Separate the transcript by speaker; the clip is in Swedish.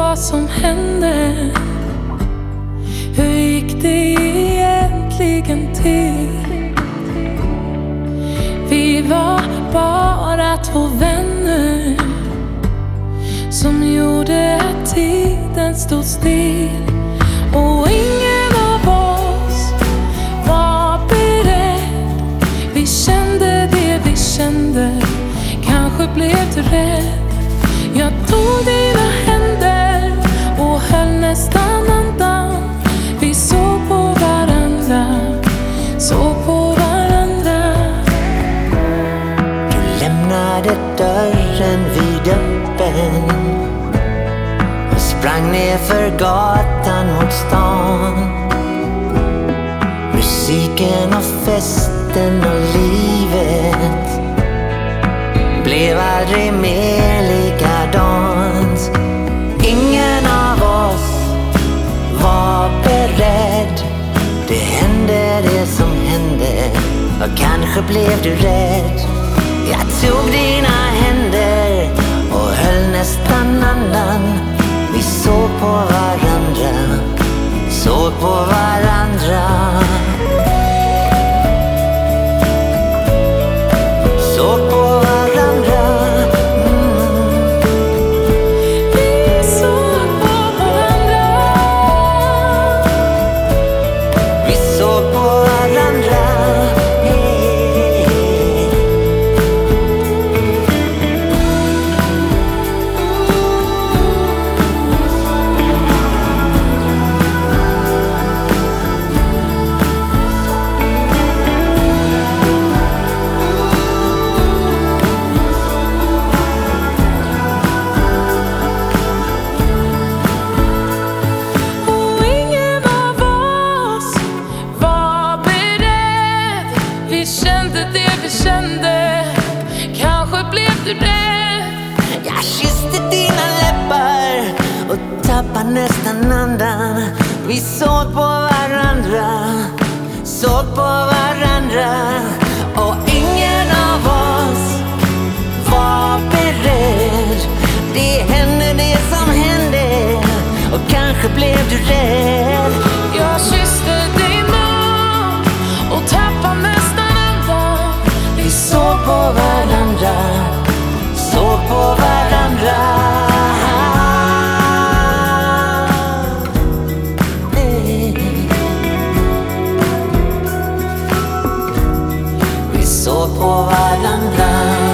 Speaker 1: vad som hände? Hur gick det egentligen till? Vi var bara två vänner som gjorde att tiden stod still. Och ingen av oss var beredd. Vi kände det vi kände. Kanske blev du rädd. Jag tog dina händer och höll nästan andan. Vi såg på varandra, såg på varandra.
Speaker 2: Du lämnade dörren vidöppen och sprang ner för gatan mot stan. Musiken och festen och livet blev aldrig mer likadant. Ingen av oss var beredd. Det hände det som hände. Och kanske blev du rädd. Jag tog dina händer och höll nästan andan. Vi såg på varandra, såg på varandra. Såg på varandra.
Speaker 1: Vi såg på varandra.
Speaker 2: Vi såg på varandra.
Speaker 1: Och ingen av oss var beredd. Vi kände det vi kände. Kanske blev du rädd.
Speaker 2: Jag kysste dina läppar och tappade nästan andan. Vi såg på varandra, såg på varandra. Och ingen av oss var beredd. Det hände det som hände. Och kanske blev du rädd.
Speaker 1: Jag kysste din mun och tappade nästan andan.
Speaker 2: Vi såg på varandra, såg på varandra. Vi såg på varandra.